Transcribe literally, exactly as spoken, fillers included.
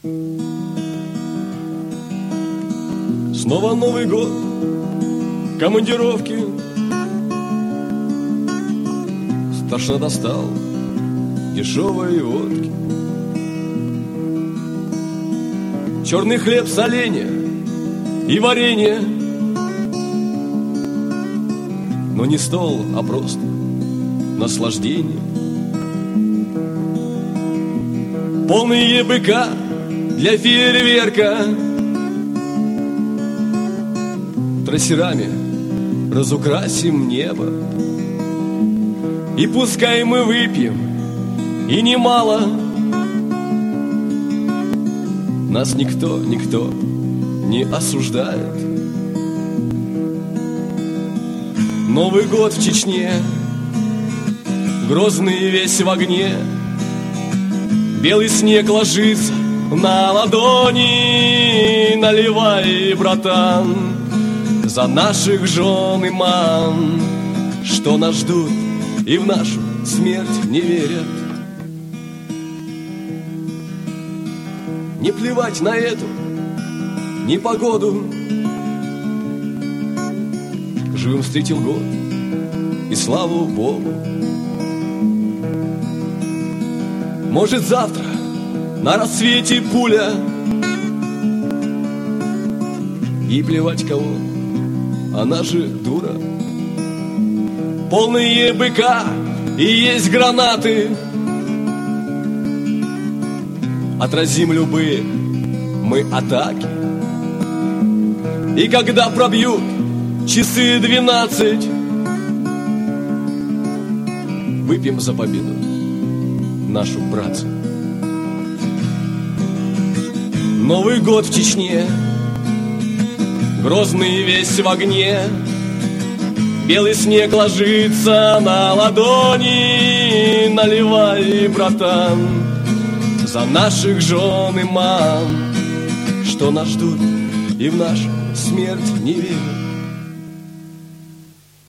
Снова Новый год, командировки. Старшина достал дешевой водки. Черный хлеб, соленья и варенье. Но не стол, а просто наслаждение. Полные быка для фейерверка. Трассерами разукрасим небо. И пускай мы выпьем, и немало. Нас никто, никто не осуждает. Новый год в Чечне, грозный весь в огне. Белый снег ложится на ладони. Наливай, братан, за наших жен и мам, что нас ждут и в нашу смерть не верят. Не плевать на эту непогоду. Живым встретил год, и слава Богу. Может, завтра на рассвете пуля. И плевать кого, она же дура. Полные быка и есть гранаты. Отразим любые мы атаки. И когда пробьют часы двенадцать, выпьем за победу нашу, братцы. Новый год в Чечне, грозный весь в огне. Белый снег ложится на ладони. Наливай, братан, за наших жен и мам, что нас ждут и в нашу смерть не верят.